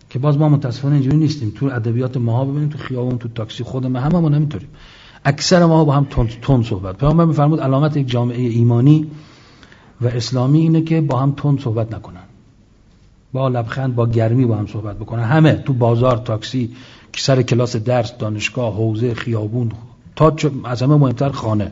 که باز ما متاسفانه اینجوری نیستیم. تو ادبیات ماها ببینید، تو خیابون، تو تاکسی، خود ما هممون همینطوریم. اکثر ما با هم تند صحبت. پیامبر می‌فرمود علامت یک جامعه ایمانی و اسلامی اینه که با هم تند صحبت نکنن، با لبخند، با گرمی با هم صحبت بکنن. همه تو بازار، تاکسی، سر کلاس درس، دانشگاه، حوزه، خیابون، تا از همه مهمتر خانه.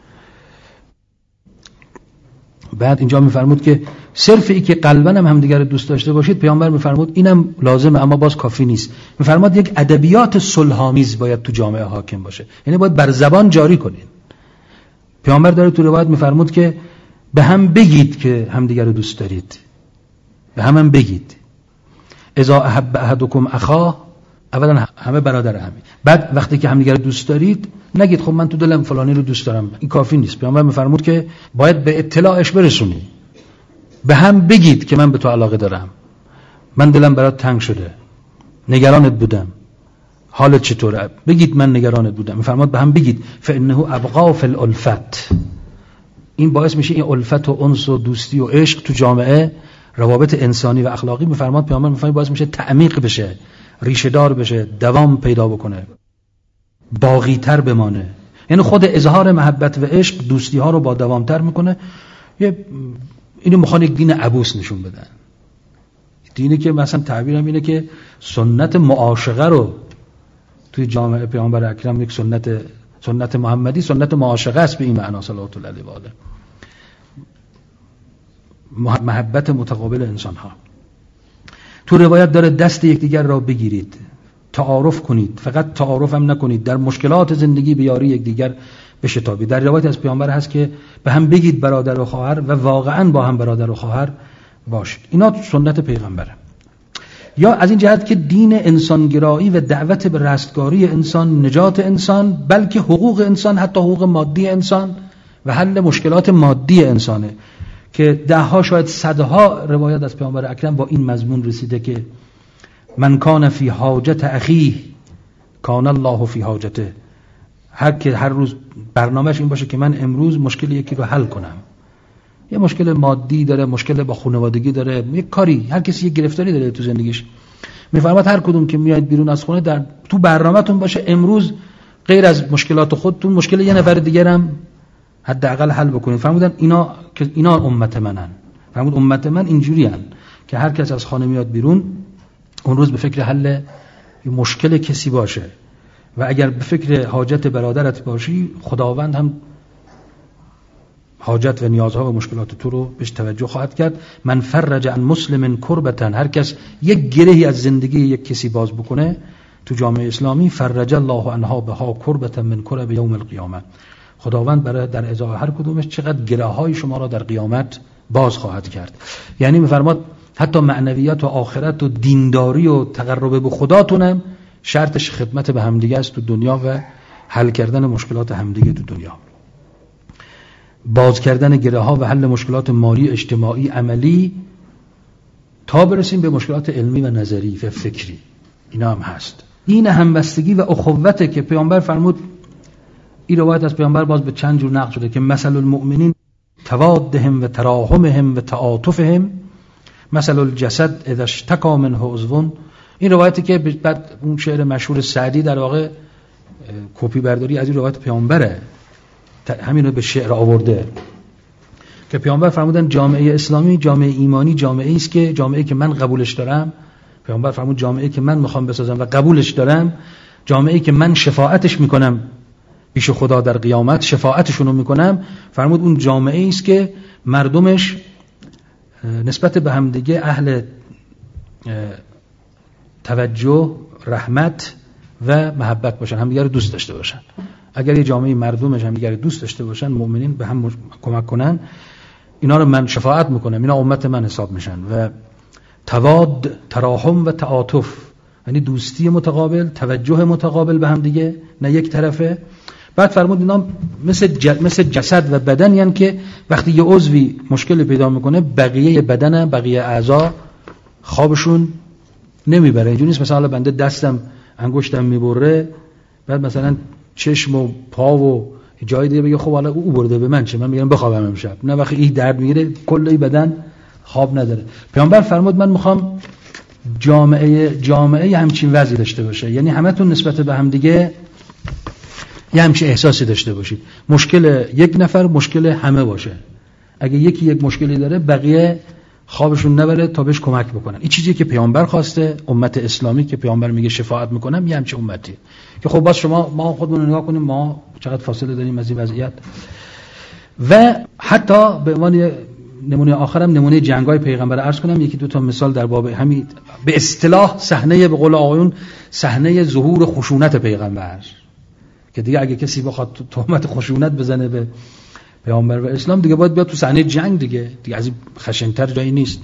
بعد اینجا میفرمود که صرف ای که قلباً هم همدیگر رو دوست داشته باشید، پیامبر میفرمود اینم لازمه اما باز کافی نیست. میفرماد یک ادبیات صلح‌آمیز باید تو جامعه حاکم باشه، یعنی باید بر زبان جاری کنید. پیامبر داره تو روایت میفرمود که به هم بگید که همدیگر رو دوست دارید، به هم بگید. اذا احب احدکم اخاه، اولا همه برادر همین. بعد وقتی که همدیگر رو دوست دارید نگید خب من تو دلم فلانی رو دوست دارم، این کافی نیست. پیامبر میفرمود که باید به اطلاعش برسونی، به هم بگید که من به تو علاقه دارم، من دلم برات تنگ شده، نگرانت بودم، حالت چطوره؟ بگید من نگرانت بودم. میفرماد به هم بگید، فانه ابقا فی الالفت، این باعث میشه این الفت و انس و دوستی و عشق تو جامعه، روابط انسانی و اخلاقی، میفرماد پیامبر میفرماد باعث میشه تعمیق بشه، ریشه دار بشه، دوام پیدا بکنه، باقی تر بمانه. یعنی خود اظهار محبت و عشق دوستی ها رو با دوام تر میکنه. اینو میخوان یک دین عبوس نشون بدن، دینی که مثلا تعبیرم اینه که سنت معاشقه رو توی جامعه پیامبر اکرم، یک سنت محمدی سنت معاشقه است به این معنا صلوات الله علیه و آله، محبت متقابل انسان ها. تو روایت داره دست یکدیگر را بگیرید، تعارف کنید، فقط تعارف هم نکنید، در مشکلات زندگی به یاری یکدیگر بشتابید. در روایت از پیامبر هست که به هم بگید برادر و خواهر و واقعا با هم برادر و خواهر باشید. اینا سنت پیغمبره. یا از این جهت که دین انسانگرایی و دعوت به رستگاری انسان، نجات انسان، بلکه حقوق انسان، حتی حقوق مادی انسان و حل مشکلات مادی انسانه که دهها شاید صدها روایت از پیامبر اکرم با این مضمون رسیده که من کان فی حاجت اخیه کان الله فی حاجته. هر روز برنامهش این باشه که من امروز مشکل یکی رو حل کنم، یه مشکل مادی داره، مشکل با خانوادگی داره، یه کاری، هر کسی یه گرفتاری داره تو زندگیش. میفرماد هر کدوم که میاید بیرون از خونه تو برنامه‌تون باشه امروز غیر از مشکلات خودتون مشکل یه نفر دیگه هم حداقل حل بکنید. فرمودن اینا امت منن. فرمود امت من اینجوریان که هر کس از خانه میاد بیرون اون روز به فکر حل مشکل کسی باشه و اگر به فکر حاجت برادرت باشی خداوند هم حاجت و نیازها و مشکلات تو رو بهش توجه خواهد کرد. من فرج عن مسلم کربتا، هر کس یک گرهی از زندگی یک کسی باز بکنه تو جامعه اسلامی، فرج الله عنها بها کربتا من کرب یوم القیامه، خداوند برای در ازای هر کدومش چقدر گره‌های شما را در قیامت باز خواهد کرد. یعنی می‌فرماد حتی معنویات و آخرت و دینداری و تقرب به خداتونم شرطش خدمت به همدیگه است تو دنیا و حل کردن مشکلات همدیگه تو دنیا، باز کردن گره‌ها و حل مشکلات مالی، اجتماعی، عملی، تا برسیم به مشکلات علمی و نظری و فکری. اینا هم هست. این همبستگی و اخوته که پیامبر فرمود. این روایت از پیامبر باز به چند جور نقل شده که مثل المؤمنین توادهم و تراحمهم و تعاطفهم مثل الجسد اذا اشتكى منه عضو. این روایتی که بعد اون شعر مشهور سعدی در واقع کپی برداری از این روایت پیامبره، همین رو به شعر آورده که پیامبر فرمودن جامعه اسلامی، جامعه ایمانی، جامعه است که جامعه که من قبولش دارم. پیامبر فرمود جامعه که من میخوام بسازم و قبولش دارم، جامعه که من شفاعتش میکنم پیش خدا در قیامت، شفاعتشون رو میکنم. فرمود اون جامعه است که مردمش نسبت به همدیگه اهل توجه، رحمت و محبت باشن، همدیگه رو دوست داشته باشن. اگر یه جامعه مردمش همدیگه رو دوست داشته باشن، مؤمنین به هم کمک کنن، اینا رو من شفاعت میکنم، اینا امت من حساب میشن. و تواد، تراحم و تعاطف، یعنی دوستی متقابل، توجه متقابل به همدیگه، نه یک طرفه. بعد فرمود اینا مثل جسد و بدن، یعنی که وقتی یه عضوی مشکل پیدا میکنه بقیه بدن، بقیه اعضا خوابشون نمیبره. اینجوری نیست مثلا بنده دستم انگشتم میبره بعد مثلا چشم و پا و جای دیگه بگه خب حالا او برده به من چه، من میگم بخوابم امشب. نه، وقتی این درد میگیره کل این بدن خواب نداره. پیامبر فرمود من میخوام جامعه همچین وضعی داشته باشه، یعنی همتون نسبت به هم دیگه یه همچین احساسی داشته باشید. مشکل یک نفر مشکل همه باشه. اگه یکی یک مشکلی داره بقیه خوابشون نبره تا بهش کمک بکنن. این چیزی که پیامبر خواسته، امت اسلامی که پیامبر میگه شفاعت میکنم، یه همچین امتی که خب باز ما خودمون رو نگاه کنیم ما چقدر فاصله داریم از این وضعیت. و حتی به عنوان نمونه آخرم نمونه جنگ‌های پیغمبر عرض کنم، یکی دو تا مثال در باب همین به اصطلاح صحنه به قول آقایون صحنه ظهور خشونت پیغمبر، که دیگه اگه کسی بخواد تهمت خشونت بزنه به پیامبر و اسلام دیگه باید بیاد تو صحنه جنگ، دیگه از این خشن‌تر جایی نیست.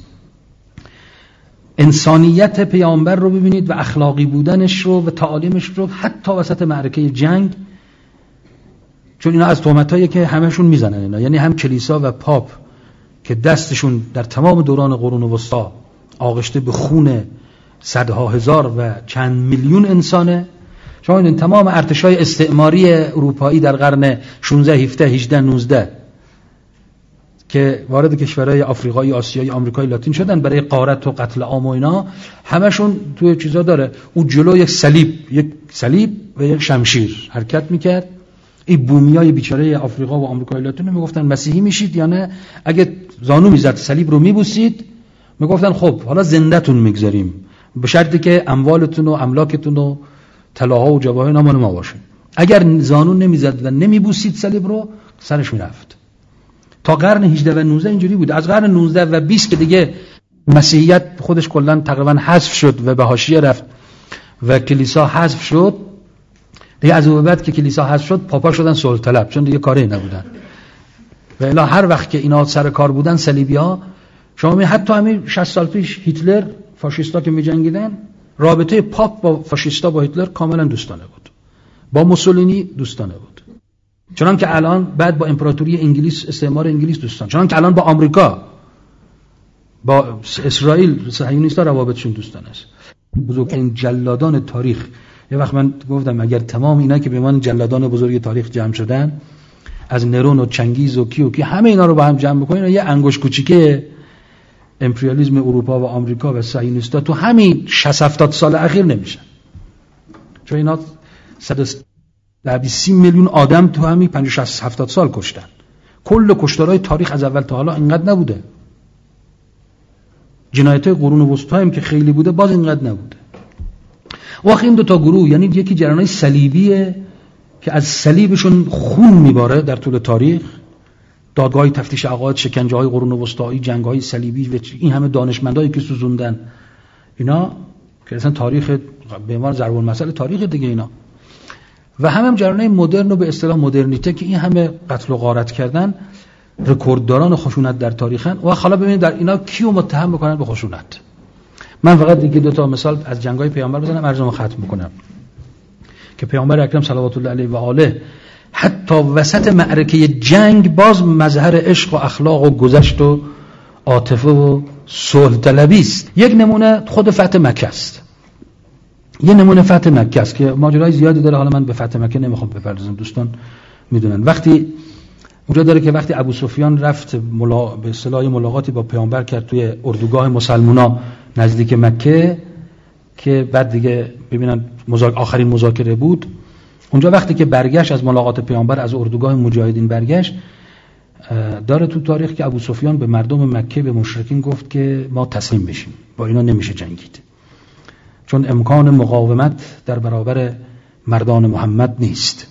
انسانیت پیامبر رو ببینید و اخلاقی بودنش رو و تعالیمش رو حتی وسط معرکه جنگ، چون اینا از تهمتایی که همشون میزنن اینا، یعنی هم کلیسا و پاپ که دستشون در تمام دوران قرون وسطا آغشته به خون صدها هزار و چند میلیون انسانه. شما این تمام ارتشای استعماری اروپایی در قرن 16 17 18 19 که وارد کشورهای آفریقایی، آسیایی، آمریکای لاتین شدن برای غارت و قتل عام و اینا، همشون توی چیزا داره. اون جلو یک صلیب و یک شمشیر حرکت میکرد. این بومیای بیچاره آفریقا و آمریکای لاتین میگفتن مسیحی میشید یا نه؟ اگه زانو میزد صلیب رو میبوسید میگفتن خب حالا زنده‌تون میگذاریم به شرطی که اموالتون و املاکتون و طلاها و جواهر نامان ما باشه. اگر زانو نمیزد و نمیبوسید صلیب رو، سرش میرفت. تا قرن 18 و 19 اینجوری بود. از قرن 19 و 20 که دیگه مسیحیت خودش کلا تقریبا حذف شد و به حاشیه رفت و کلیسا حذف شد، دیگه از اون بعد که کلیسا حذف شد پاپا شدن صلح طلب، چون دیگه کاری نبودن. و الا هر وقت که اینا سر کار بودن صلیبی‌ها، شما می حتی همین 60 سال پیش هیتلر فاشیستا که می‌جنگیدن، رابطه پاپ با فاشیستا با هیتلر کاملا دوستانه بود، با موسولینی دوستانه بود، چنان که الان بعد با امپراتوری انگلیس، استعمار انگلیس دوستان، چنان که الان با آمریکا، با اسرائیل صهیونیست‌ها روابطشون دوستانه است. بزرگترین جلادان تاریخ، یه وقت من گفتم اگر تمام اینا که به من جلادان بزرگ تاریخ جمع شدن، از نرون و چنگیز و کی همه اینا رو با هم جمع بکنین، یه انگشت کوچیکه امپریالیسم اروپا و آمریکا و صهیونیست‌ها تو همین 60-70 سال اخیر نمیشن. چون اینا 130 میلیون آدم تو همین 50-60-70 سال کشتن. کل کشتارهای تاریخ از اول تا حالا اینقدر نبوده. جنایت‌های قرون وسطا هم که خیلی بوده باز اینقدر نبوده. واقعا این دو تا گروه، یعنی یکی جریان‌های صلیبیه که از صلیبشون خون میباره در طول تاریخ، دادگاه تفتیش عقاید، شکنجه‌های قرون وسطایی، جنگ‌های صلیبی و این همه دانشمندایی که سوزوندن اینا که اصلا تاریخ به عنوان ضرب المثل تاریخ دیگه اینا، و هم جریان‌های مدرن و به اصطلاح مدرنیته که این همه قتل و غارت کردن، رکوردداران خشونت در تاریخن. و حالا ببینید در اینا کیو متهم می‌کنن به خشونت. من فقط دیگه دو تا مثال از جنگ‌های پیامبر بزنم، عرضمو ختم می‌کنم. که پیامبر اکرم صلوات الله علیه و آله حتی وسط معرکه جنگ باز مظهر عشق و اخلاق و گذشت و عاطفه و صلح طلبی است. یک نمونه خود فتح مکه است. یه نمونه فتح مکه است که ماجرای زیادی داره، حالا من به فتح مکه نمیخوام بپردازم، دوستان میدونن. وقتی اونجا داره که وقتی ابو سفیان رفت به اصطلاح ملاقاتی با پیامبر کرد توی اردوگاه مسلمونا نزدیک مکه، که بعد دیگه ببینن آخرین مذاکره بود اونجا، وقتی که برگشت از ملاقات پیامبر از اردوگاه مجاهدین برگشت، داره تو تاریخ که ابو سفیان به مردم مکه، به مشرکین گفت که ما تسلیم بشیم، با اینا نمیشه جنگید، چون امکان مقاومت در برابر مردان محمد نیست.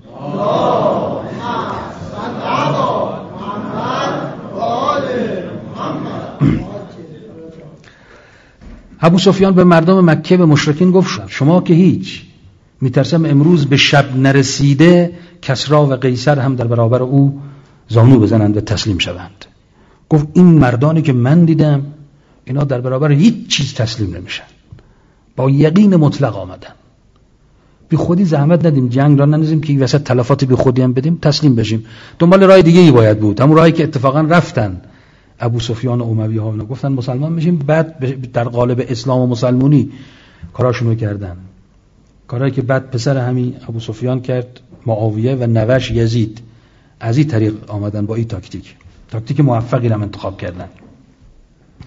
ابو سفیان به مردم مکه، به مشرکین گفت شما که هیچ، میترسم امروز به شب نرسیده کسرا و قیصر هم در برابر او زانو بزنند و تسلیم شوند. گفت این مردانی که من دیدم اینا در برابر هیچ چیز تسلیم نمیشن، با یقین مطلق آمدن. بی خودی زحمت ندیم، جنگ را نندازیم که این وسط تلفات بی خودی هم بدیم، تسلیم بشیم. دنبال راه دیگه ای باید بود، همون راهی که اتفاقا رفتن ابو سفیان و اموی ها، گفتن مسلمان میشیم، بعد در قالب اسلام و مسلمونی کاراشونو کردن، کارهایی که بعد پسر همین ابو سفیان کرد، معاویه، و نوش یزید. از این طریق آمدن با این تاکتیک موفقی رو انتخاب کردن.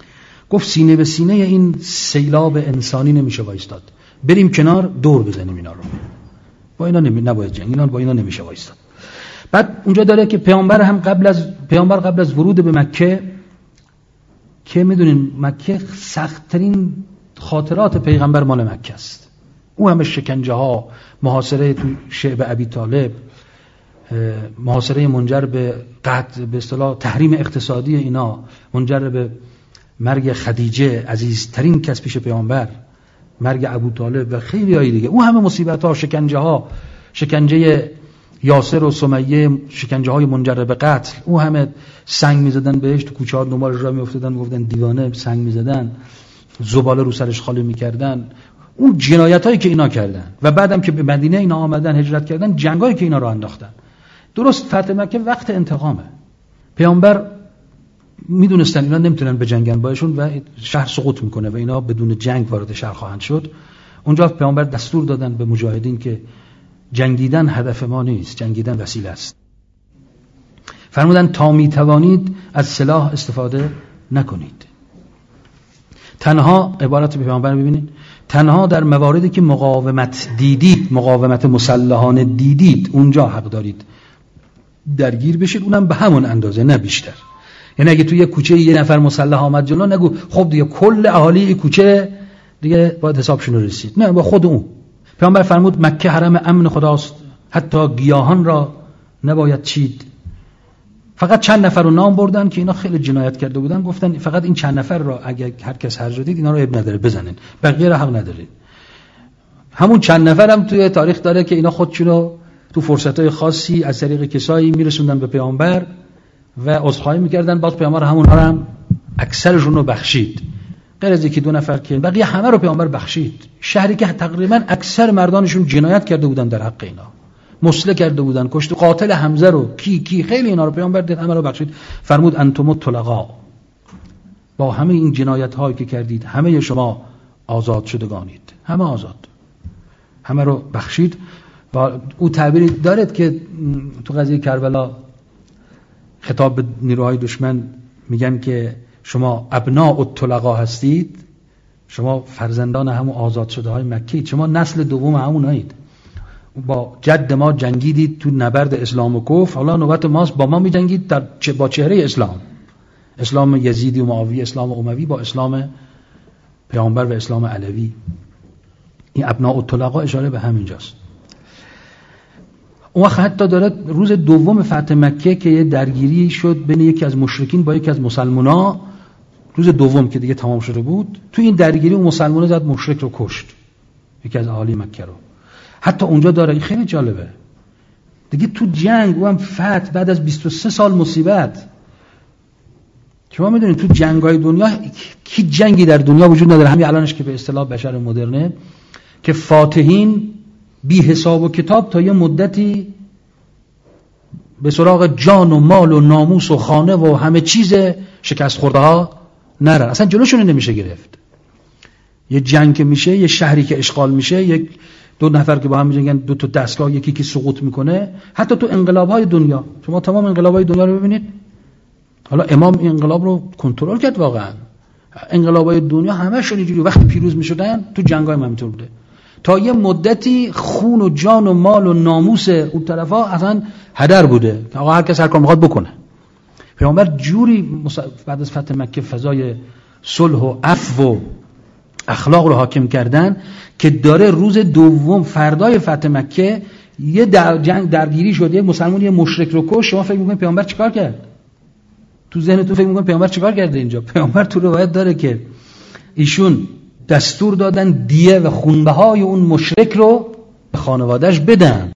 گفت سینه به سینه این سیلاب انسانی نمیشه وایستاد، بریم کنار دور بزنیم اینا رو، با اینا نباید جنگ، اینا با اینا نمیشه وایستاد. بعد اونجا داره که پیامبر قبل از ورود به مکه، که میدونین مکه سخت‌ترین خاطرات پیغمبر مال مکه است، او همه شکنجه ها، محاصره تو شعب ابی طالب، محاصره منجر به قطع، به اصطلاح تحریم اقتصادی اینا، منجر به مرگ خدیجه عزیزترین کس پیش پیامبر، مرگ ابو طالب و خیلی های دیگه، او همه مصیبت ها، شکنجه ها، شکنجه یاسر و سمیه، شکنجه های منجر به قتل، او همه سنگ میزدن بهش، تو کوچه ها دنبالش راه میافتادن، میگفتن دیوانه، سنگ میزدن، زباله رو سرش خالی میکردن، اون جنایت هایی که اینا کردن. و بعدم که به مدینه اینا آمدن، هجرت کردن، جنگایی که اینا رو انداختن. درست فتح مکه وقت انتقامه. پیامبر میدونستن اینا نمیتونن بجنگن باشون و شهر سقوط میکنه و اینا بدون جنگ وارد شهر خواهند شد. اونجا پیامبر دستور دادن به مجاهدین که جنگیدن هدف ما نیست، جنگیدن وسیله است. فرمودن تا میتوانید از سلاح استفاده نکنید. تنها عبارت پیامبر ببینید، تنها در مواردی که مقاومت دیدید، مقاومت مسلحانه دیدید، اونجا حق دارید درگیر بشید، اونم به همون اندازه، نه بیشتر. یعنی اگه توی یه کوچه یه نفر مسلح آمد جلو، نگو خب دیگه کل اهالی کوچه دیگه باید حسابشون رو رسید، نه، با خود اون. پیامبر فرمود مکه حرم امن خداست، حتی گیاهان را نباید چید. فقط چند نفر رو نام بردن که اینا خیلی جنایت کرده بودن، گفتن فقط این چند نفر را اگه هر کس هر جا دید اینا رو اب نداره بزنین، بقیه را حق ندارید. همون چند نفر هم توی تاریخ داره که اینا خودشونو تو فرصتهای خاصی از طریق کسایی میرسوندن به پیامبر و عذرخواهی میکردن، باز پیامبر همونها رو هم اکثرشون رو بخشید، غیر از یکی دو نفر که بقیه همه رو پیامبر بخشید. شهری که تقریبا اکثر مردانشون جنایت کرده بودن در حق اینا، مسلح کرده بودن، کشت، قاتل حمزه رو کی خیلی اینا رو پیامبر دید، همه رو بخشید. فرمود انتم الطلقاء، با همه این جنایت هایی که کردید همه شما آزاد شدگانید، همه آزاد، همه رو بخشید. و او تعبیری دارد که تو قضیه کربلا خطاب به نیروهای دشمن میگن که شما ابناء الطلقاء هستید، شما فرزندان همون آزاد شده های مکه، شما نسل دوم همون هایید، با جد ما جنگیدید تو نبرد اسلام و کفر، حالا نوبت ماست با ما میجنگید با چهره اسلام، اسلام یزیدی و معاویه، اسلام اموی با اسلام پیامبر و اسلام علوی. این ابناء الطلقاء اشاره به همینجاست. اون وقت حتی داره روز دوم فتح مکه که یه درگیری شد بین یکی از مشرکین با یکی از مسلمانا، روز دوم که دیگه تمام شده بود، تو این درگیری اون مسلمانه زد مشرک رو کشت، یکی از اهالی مکه رو. حتی اونجا داره، این خیلی جالبه دیگه، تو جنگ و هم فتح بعد از 23 سال مصیبت. شما میدونید تو جنگ‌های دنیا کی جنگی در دنیا وجود نداره، همین الانش که به اصطلاح بشر مدرنه، که فاتحین بی حساب و کتاب تا یه مدتی به سراغ جان و مال و ناموس و خانه و همه چیز شکست خورده ها نرن، اصلا جلوشون نمیشه گرفت. یه جنگ که میشه، یه شهری که اشغال میشه، یک دو نفر که با هم میجنگن، دو تا دستگاه یکی که سقوط میکنه. حتی تو انقلاب‌های دنیا، شما تمام انقلاب‌های دنیا رو ببینید، حالا امام انقلاب رو کنترل کرد واقعا، انقلاب‌های دنیا همه‌شون اینجوری وقتی پیروز میشدن تو جنگ‌های همینطور بوده. تا یه مدتی خون و جان و مال و ناموس اون طرفا اصلا هدر بوده، آقا هر کس هر کار میخواد بکنه. پیامبر جوری بعد از فتح مکه فضای صلح و عفو و اخلاق رو حاکم کردن که داره روز دوم فردای فتح مکه یه جنگ درگیری شد، یه مسلمان یه مشرک رو کشت. شما فکر می‌کنید پیامبر چیکار کرد؟ تو ذهنتون فکر می‌کنید پیامبر چیکار کرده اینجا؟ پیامبر تو روایت داره که ایشون دستور دادن دیه و خونبهای اون مشرک رو به خانواده‌اش بدن.